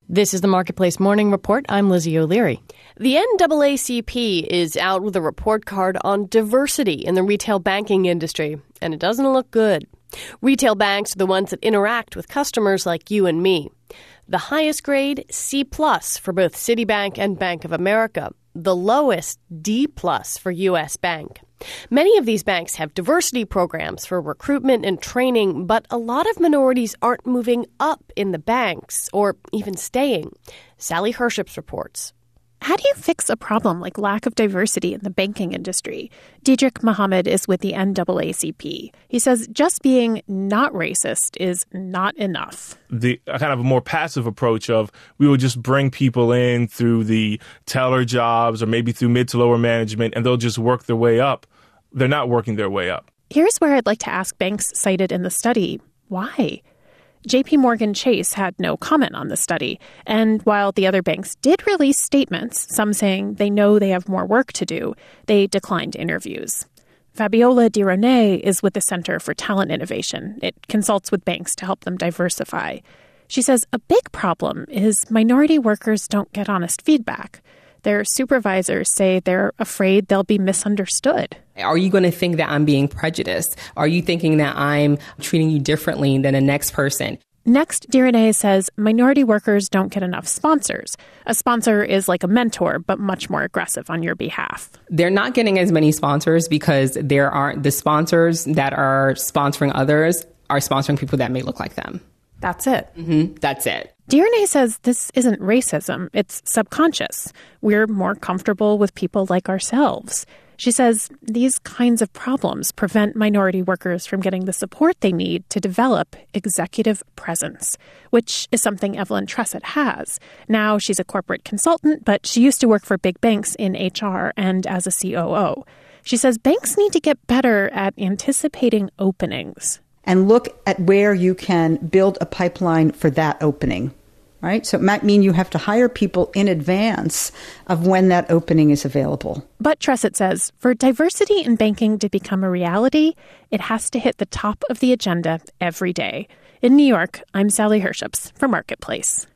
This is the Marketplace Morning Report. I'm Lizzie O'Leary. The NAACP is out with a report card on diversity in the retail banking industry, and it doesn't look good. Retail banks are the ones that interact with customers like you and me. The highest grade, C+ for both Citibank and Bank of America. The lowest, D+ for U.S. Bank. Many of these banks have diversity programs for recruitment and training, but a lot of minorities aren't moving up in the banks or even staying. Sally Herships reports. How do you fix a problem like lack of diversity in the banking industry? Diedrich Mohammed is with the NAACP. He says just being not racist is not enough. The kind of a more passive approach of we will just bring people in through the teller jobs or maybe through mid to lower management and they'll just work their way up. They're not working their way up. Here's where I'd like to ask banks cited in the study, why? JP Morgan Chase had no comment on the study, and while the other banks did release statements, some saying they know they have more work to do, they declined interviews. Fabiola Di Rene is with the Center for Talent Innovation. It consults with banks to help them diversify. She says a big problem is minority workers don't get honest feedback. Their supervisors say they're afraid they'll be misunderstood. Are you going to think that I'm being prejudiced? Are you thinking that I'm treating you differently than the next person? Next, Di Rene says minority workers don't get enough sponsors. A sponsor is like a mentor, but much more aggressive on your behalf. They're not getting as many sponsors because there aren't the sponsors that are sponsoring others are sponsoring people that may look like them. That's it. That's it. Di Rene says this isn't racism, it's subconscious. We're more comfortable with people like ourselves. She says these kinds of problems prevent minority workers from getting the support they need to develop executive presence, which is something Evelyn Tressett has. Now she's a corporate consultant, but she used to work for big banks in HR and as a COO. She says banks need to get better at anticipating openings. And look at where you can build a pipeline for that opening, right? So it might mean you have to hire people in advance of when that opening is available. But Tressett says for diversity in banking to become a reality, it has to hit the top of the agenda every day. In New York, I'm Sally Herships for Marketplace.